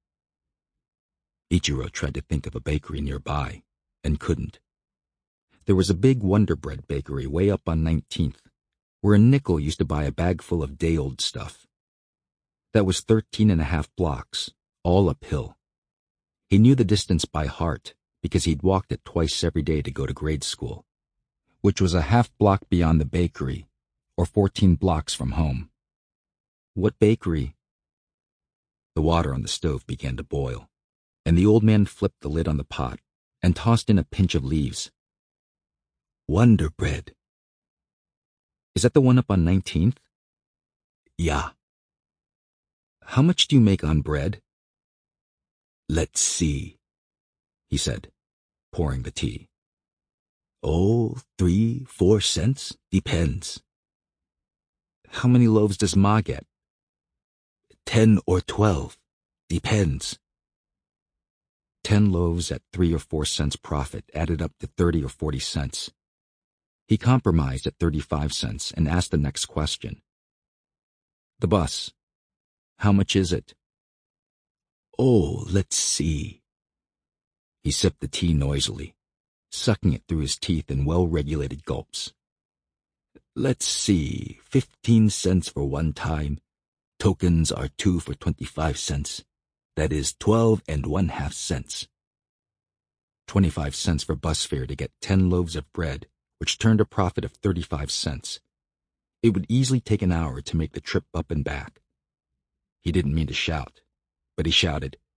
Speaker 2: Ichiro tried to think of a bakery nearby, and couldn't. There was a big Wonder Bread bakery way up on nineteenth, where a nickel used to buy a bag full of day-old stuff. That was thirteen and a half blocks, all uphill. He knew the distance by heart because he'd walked it twice every day to go to grade school, which was a half block beyond the bakery, or fourteen blocks from home. What bakery? The water on the stove began to boil, and the old man flipped the lid on the pot and tossed in a pinch of leaves. Wonder Bread. Is that the one up on nineteenth? Yeah. How much do you make on bread? Let's see, he said, pouring the tea. Oh, three, four cents, depends. How many loaves does Ma get? Ten or twelve, depends. Ten loaves at three or four cents profit added up to thirty or forty cents. He compromised at thirty-five cents and asked the next question. The bus. How much is it? Oh, let's see. He sipped the tea noisily, sucking it through his teeth in well-regulated gulps. Let's see, fifteen cents for one time. Tokens are two for twenty-five cents. That is twelve and one-half cents. Twenty-five cents for bus fare to get ten loaves of bread, which turned a profit of thirty-five cents. It would easily take an hour to make the trip up and back. He didn't mean to shout, but he shouted,